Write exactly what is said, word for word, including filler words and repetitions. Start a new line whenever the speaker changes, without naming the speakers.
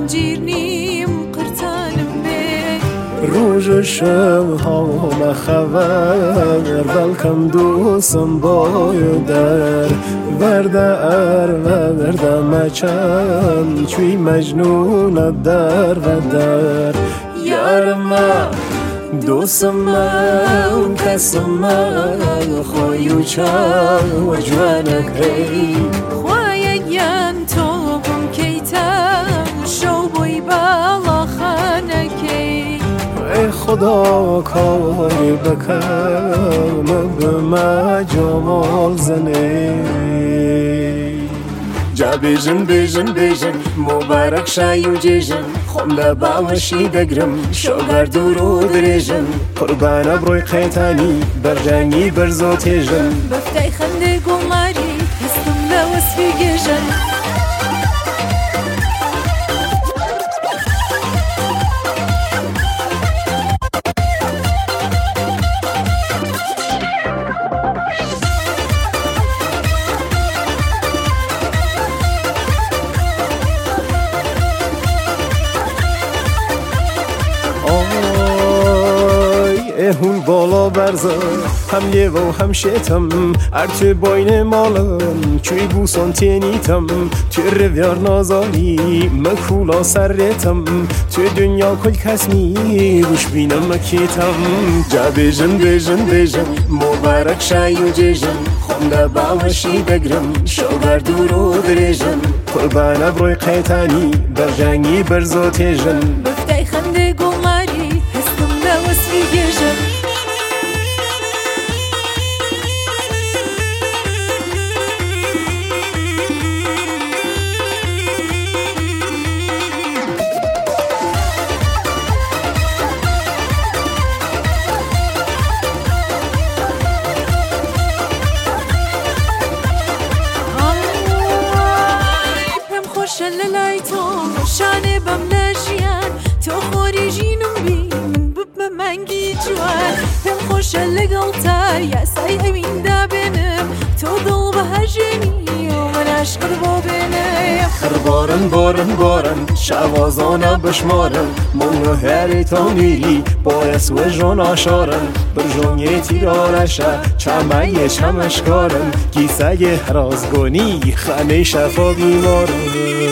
زنجیر نیم قرتانم بی
روز شب ها مخبر بلکم دوستم بایدر ورده ار ورده مچم چوی مجنون در و در یارم دوستم کسم خویو چم و جوانک ای
خواهیان تو بم کیتم شو بوی بالا خانکی
ای خدا کاری بکن به ما جمال زنی جا بیجن بیجن بیجن مبارک شایو جیجن خونده باوشی دگرم شوگر دورو دریجن قربان بروی قیتانی برجنگی برزو تیجن
بفتای خنده گماری هستم لوسفی گیجن
هون بالا برزا هم یه و هم شیتم ارتو باین مالم چوی بوسان تینیتم توی رویار نازانی مکولا سرتم توی دنیا کل کسمی روش بینم مکیتم جا بیجن بیجن بیجن مبارک شایو جیجن خونده باوشی دگرم شوگر دورو دریجن قربان بروی قیتانی برجنگی برزو تیجن
بفتای خنده گماری هستم لوسفی گیجن لای تو شانه بم نشیان تو خوری جینم بی من بب منگی جوان پم خوش لگل تا یا سای امین دا بینم تو دل به هجنی و من عشق با بینم
خر بارن بارن بارن شوازانا بشمارن منو هری تا میری باعث و جان آشارن برجونی تیرارشا چمه چمشکارن گیسه هرازگونی خانه شفا بیمارن